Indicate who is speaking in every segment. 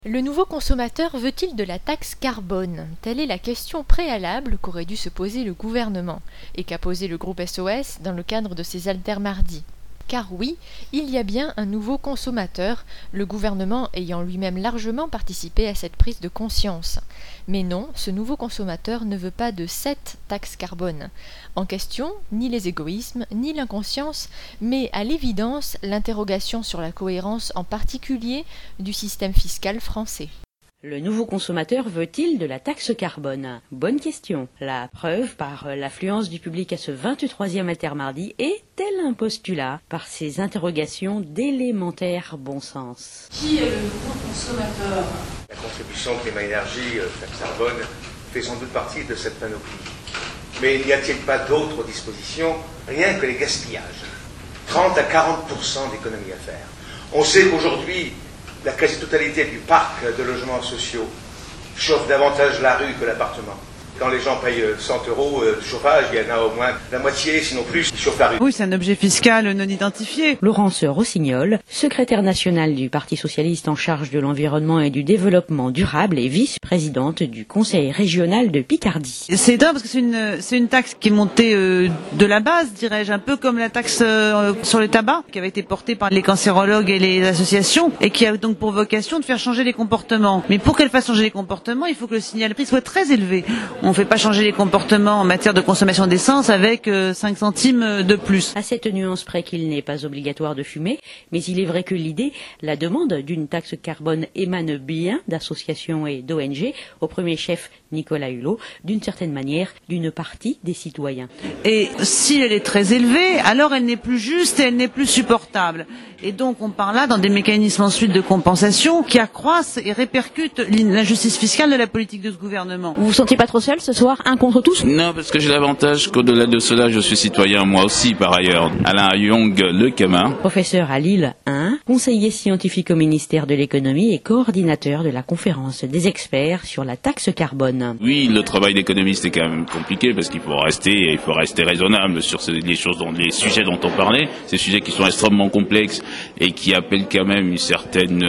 Speaker 1: Le nouveau consommateur veut-il de la taxe carbone? Telle est la question préalable qu'aurait dû se poser le gouvernement et qu'a posé le groupe SOS dans le cadre de ses altermardis. Car oui, il y a bien un nouveau consommateur, le gouvernement ayant lui-même largement participé à cette prise de conscience. Mais non, ce nouveau consommateur ne veut pas de cette taxe carbone. En question, ni les égoïsmes, ni l'inconscience, mais à l'évidence l'interrogation sur la cohérence en particulier du système fiscal français.
Speaker 2: Le nouveau consommateur veut-il de la taxe carbone? Bonne question. La preuve par l'affluence du public à ce 23e altermardi est, tel un postulat, par ces interrogations d'élémentaire bon sens.
Speaker 3: Qui est le nouveau consommateur?
Speaker 4: La contribution climat-énergie, taxe carbone, fait sans doute partie de cette panoplie. Mais n'y a-t-il pas d'autres dispositions, rien que les gaspillages? 30 à 40% d'économies à faire. On sait qu'aujourd'hui, la quasi-totalité du parc de logements sociaux chauffe davantage la rue que l'appartement. Quand les gens payent 100 € de chauffage, il y en a au moins la moitié, sinon plus, qui chauffent la rue.
Speaker 5: Oui, c'est un objet fiscal non identifié.
Speaker 2: Laurence Rossignol, secrétaire nationale du Parti socialiste en charge de l'environnement et du développement durable et vice-présidente du Conseil régional de Picardie.
Speaker 5: C'est étonnant parce que c'est une taxe qui est montée de la base, dirais-je, un peu comme la taxe sur le tabac, qui avait été portée par les cancérologues et les associations, et qui a donc pour vocation de faire changer les comportements. Mais pour qu'elle fasse changer les comportements, il faut que le signal prix soit très élevé. On ne fait pas changer les comportements en matière de consommation d'essence avec 5 centimes de plus.
Speaker 2: À cette nuance près qu'il n'est pas obligatoire de fumer, mais il est vrai que l'idée, la demande d'une taxe carbone émane bien d'associations et d'ONG, au premier chef Nicolas Hulot, d'une certaine manière, d'une partie des citoyens.
Speaker 5: Et si elle est très élevée, alors elle n'est plus juste et elle n'est plus supportable. Et donc on part là dans des mécanismes ensuite de compensation qui accroissent et répercutent l'injustice fiscale de la politique de ce gouvernement.
Speaker 2: Vous vous sentiez pas trop seul ce soir, un contre tous?
Speaker 6: Non, parce que j'ai l'avantage qu'au-delà de cela, je suis citoyen moi aussi par ailleurs. Alain Young Le Camin.
Speaker 2: Professeur à Lille 1, conseiller scientifique au ministère de l'économie et coordinateur de la conférence des experts sur la taxe carbone.
Speaker 6: Oui, le travail d'économiste est quand même compliqué parce qu'il faut rester raisonnable sur les sujets dont on parlait, ces sujets qui sont extrêmement complexes et qui appellent quand même une certaine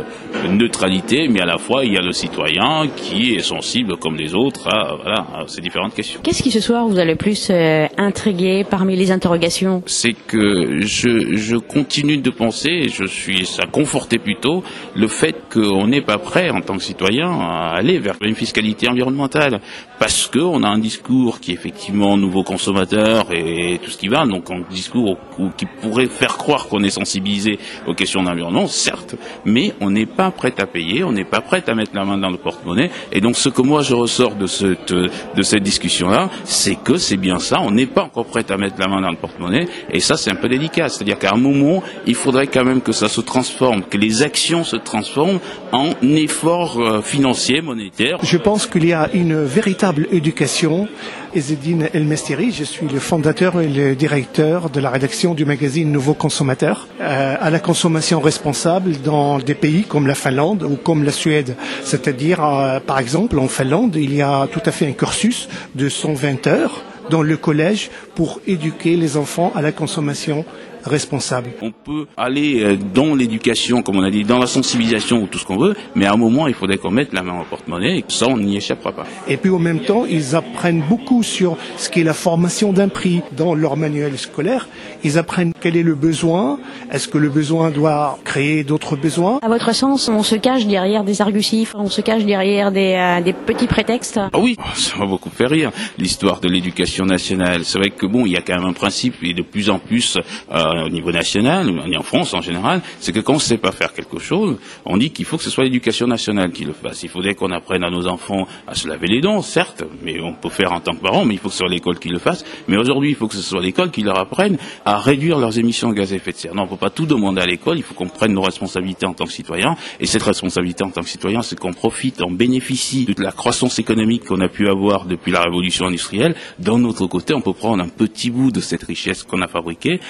Speaker 6: neutralité, mais à la fois il y a le citoyen qui est sensible comme les autres à ces différentes questions.
Speaker 2: Qu'est-ce qui ce soir vous a le plus intrigué parmi les interrogations?
Speaker 6: C'est que je continue de penser, ça confortait plutôt le fait qu'on n'est pas prêt en tant que citoyen à aller vers une fiscalité environnementale, parce qu'on a un discours qui est effectivement nouveau consommateur et tout ce qui va, donc un discours qui pourrait faire croire qu'on est sensibilisé aux questions d'environnement, certes, mais on n'est pas prêt à payer, on n'est pas prêt à mettre la main dans le porte-monnaie, et donc ce que moi je ressors de cette discussion-là, c'est que c'est bien ça, on n'est pas encore prêt à mettre la main dans le porte-monnaie, et ça c'est un peu délicat, c'est-à-dire qu'à un moment, il faudrait quand même que ça se transforme, que les actions se transforment en efforts financiers, monétaires.
Speaker 7: Je pense qu'il y a une véritable éducation. Ezzedine El-Mestiri, je suis le fondateur et le directeur de la rédaction du magazine Nouveau Consommateur, à la consommation responsable dans des pays comme la Finlande ou comme la Suède. C'est-à-dire, par exemple, en Finlande, il y a tout à fait un cursus de 120 heures dans le collège pour éduquer les enfants à la consommation responsable.
Speaker 6: On peut aller dans l'éducation, comme on a dit, dans la sensibilisation ou tout ce qu'on veut, mais à un moment, il faudrait qu'on mette la main au porte-monnaie et ça, on n'y échappera pas.
Speaker 7: Et puis, en même temps, ils apprennent beaucoup sur ce qu'est la formation d'un prix dans leur manuel scolaire. Ils apprennent quel est le besoin. Est-ce que le besoin doit créer d'autres besoins?
Speaker 2: À votre sens, on se cache derrière des argusifs, on se cache derrière des petits prétextes?
Speaker 6: Ah oui, ça m'a beaucoup fait rire, l'histoire de l'éducation nationale. C'est vrai que bon, il y a quand même un principe, et de plus en plus au niveau national, et en France en général, c'est que quand on ne sait pas faire quelque chose, on dit qu'il faut que ce soit l'éducation nationale qui le fasse. Il faudrait qu'on apprenne à nos enfants à se laver les dents, certes, mais on peut faire en tant que parent, mais il faut que ce soit l'école qui le fasse. Mais aujourd'hui, il faut que ce soit l'école qui leur apprenne à réduire leurs émissions de gaz à effet de serre. Non, on ne peut pas tout demander à l'école, il faut qu'on prenne nos responsabilités en tant que citoyens. Et cette responsabilité en tant que citoyen, c'est qu'on profite, on bénéficie de la croissance économique qu'on a pu avoir depuis la révolution industrielle. D'un autre côté, on peut prendre un petit bout de cette richesse qu'on a fabriquée pour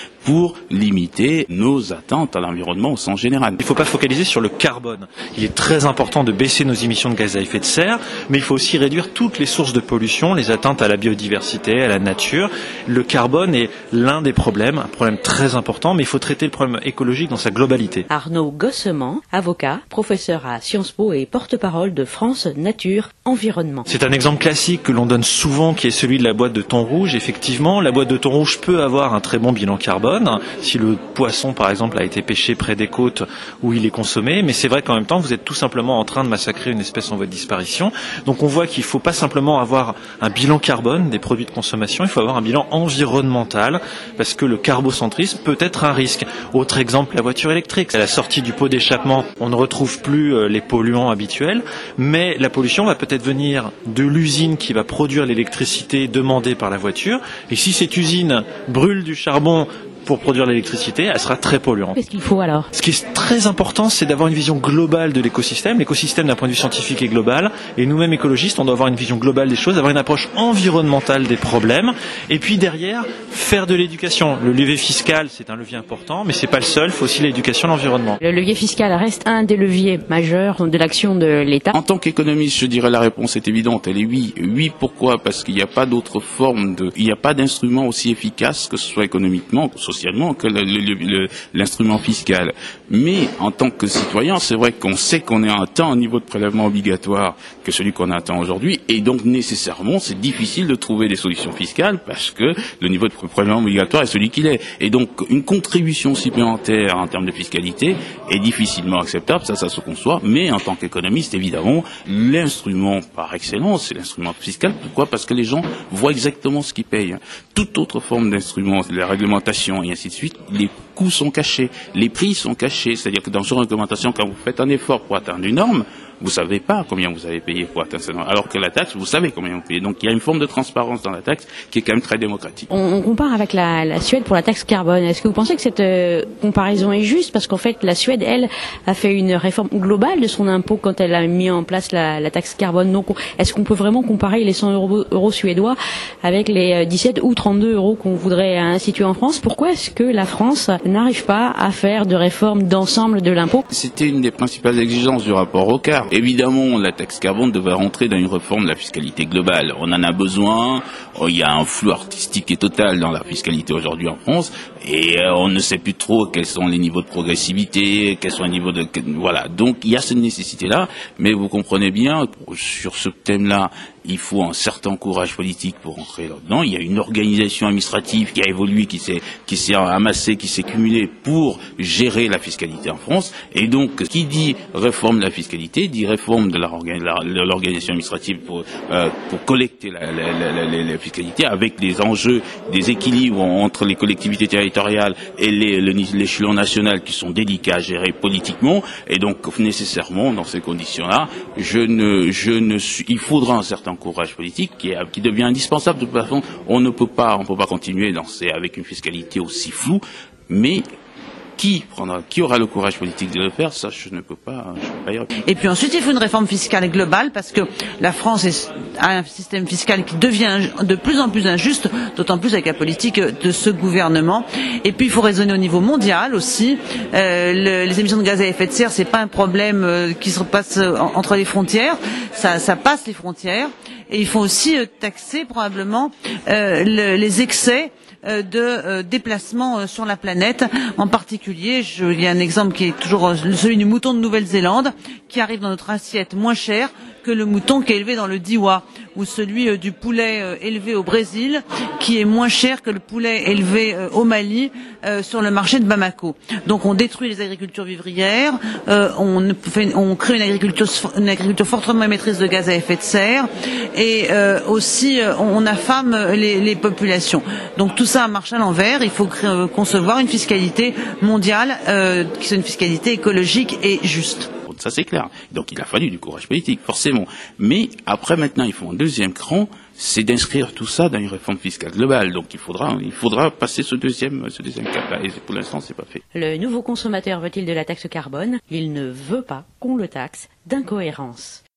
Speaker 6: pour limiter nos attentes à l'environnement au sens général.
Speaker 8: Il ne faut pas focaliser sur le carbone. Il est très important de baisser nos émissions de gaz à effet de serre, mais il faut aussi réduire toutes les sources de pollution, les atteintes à la biodiversité, à la nature. Le carbone est l'un des problèmes, un problème très important, mais il faut traiter le problème écologique dans sa globalité.
Speaker 2: Arnaud Gossement, avocat, professeur à Sciences Po et porte-parole de France Nature Environnement.
Speaker 8: C'est un exemple classique que l'on donne souvent, qui est celui de la boîte de thon rouge. Effectivement, la boîte de thon rouge peut avoir un très bon bilan carbone, si le poisson, par exemple, a été pêché près des côtes où il est consommé, mais c'est vrai qu'en même temps, vous êtes tout simplement en train de massacrer une espèce en voie de disparition. Donc on voit qu'il ne faut pas simplement avoir un bilan carbone des produits de consommation, il faut avoir un bilan environnemental, parce que le carbocentrisme peut être un risque. Autre exemple, la voiture électrique. À la sortie du pot d'échappement, on ne retrouve plus les polluants habituels, mais la pollution va peut-être venir de l'usine qui va produire l'électricité demandée par la voiture, et si cette usine brûle du charbon pour produire l'électricité, elle sera très polluante.
Speaker 2: Qu'est-ce qu'il faut alors ?
Speaker 8: Ce qui est très important, c'est d'avoir une vision globale de l'écosystème. L'écosystème, d'un point de vue scientifique, est global. Et nous-mêmes, écologistes, on doit avoir une vision globale des choses, avoir une approche environnementale des problèmes. Et puis derrière, faire de l'éducation. Le levier fiscal, c'est un levier important, mais c'est pas le seul. Il faut aussi l'éducation à l'environnement.
Speaker 2: Le levier fiscal reste un des leviers majeurs de l'action de l'État.
Speaker 6: En tant qu'économiste, je dirais la réponse est évidente. Elle est oui. Oui, pourquoi ? Parce qu'il n'y a pas d'autre forme il n'y a pas d'instrument aussi efficace, que ce soit économiquement, socialement, que l'instrument fiscal. Mais en tant que citoyen, c'est vrai qu'on sait qu'on est à un temps, un niveau de prélèvement obligatoire que celui qu'on attend aujourd'hui, et donc nécessairement c'est difficile de trouver des solutions fiscales parce que le niveau de prélèvement obligatoire est celui qu'il est. Et donc une contribution supplémentaire en termes de fiscalité est difficilement acceptable, ça se conçoit, mais en tant qu'économiste, évidemment, l'instrument par excellence, c'est l'instrument fiscal. Pourquoi ? Parce que les gens voient exactement ce qu'ils payent. Toute autre forme d'instrument, la réglementation et ainsi de suite, les coûts sont cachés, les prix sont cachés, c'est-à-dire que dans une réglementation, quand vous faites un effort pour atteindre une norme, vous savez pas combien vous avez payé pour atteindre cette norme, alors que la taxe, vous savez combien vous payez. Donc il y a une forme de transparence dans la taxe qui est quand même très démocratique.
Speaker 2: On compare avec la Suède pour la taxe carbone. Est-ce que vous pensez que cette comparaison est juste ? Parce qu'en fait, la Suède, elle, a fait une réforme globale de son impôt quand elle a mis en place la taxe carbone. Donc est-ce qu'on peut vraiment comparer les 100 euros suédois avec les 17 ou 32 euros qu'on voudrait instituer en France ? Pourquoi est-ce que la France n'arrive pas à faire de réforme d'ensemble de l'impôt ?
Speaker 6: C'était une des principales exigences du rapport Rocard. Évidemment, la taxe carbone devait rentrer dans une réforme de la fiscalité globale. On en a besoin. Il y a un flou artistique et total dans la fiscalité aujourd'hui en France, et on ne sait plus trop quels sont les niveaux de progressivité, quels sont les niveaux de... Voilà. Donc, il y a cette nécessité-là, mais vous comprenez bien, sur ce thème-là, il faut un certain courage politique pour entrer là-dedans. Il y a une organisation administrative qui a évolué, qui s'est amassée, qui s'est cumulée pour gérer la fiscalité en France. Et donc, qui dit réforme de la fiscalité, dit réforme de l'organisation administrative pour collecter la fiscalité, avec des enjeux, des équilibres entre les collectivités territoriales et l'échelon national qui sont délicats à gérer politiquement. Et donc, nécessairement, dans ces conditions-là, il faudra un certain courage politique qui devient indispensable. De toute façon, on ne peut pas continuer avec une fiscalité aussi floue, mais qui aura le courage politique de le faire, ça je ne peux pas y répondre.
Speaker 5: Et puis ensuite, il faut une réforme fiscale globale, parce que la France a un système fiscal qui devient de plus en plus injuste, d'autant plus avec la politique de ce gouvernement. Et puis il faut raisonner au niveau mondial aussi. Les émissions de gaz à effet de serre, c'est pas un problème qui se passe entre les frontières, ça passe les frontières. Et il faut aussi taxer probablement les excès de déplacement sur la planète. En particulier, il y a un exemple qui est toujours celui du mouton de Nouvelle-Zélande, qui arrive dans notre assiette moins cher que le mouton qui est élevé dans le Diois, ou celui du poulet élevé au Brésil, qui est moins cher que le poulet élevé au Mali sur le marché de Bamako. Donc on détruit les agricultures vivrières, on crée une agriculture fortement émettrice de gaz à effet de serre, et aussi on affame les populations. Donc tout ça marche à l'envers. Il faut concevoir une fiscalité mondiale qui soit une fiscalité écologique et juste.
Speaker 6: Ça c'est clair. Donc il a fallu du courage politique, forcément. Mais après, maintenant, il faut un deuxième cran, c'est d'inscrire tout ça dans une réforme fiscale globale. Donc il faudra passer ce deuxième cap-là. Et pour l'instant, c'est pas fait.
Speaker 2: Le nouveau consommateur veut-il de la taxe carbone ? Il ne veut pas qu'on le taxe d'incohérence.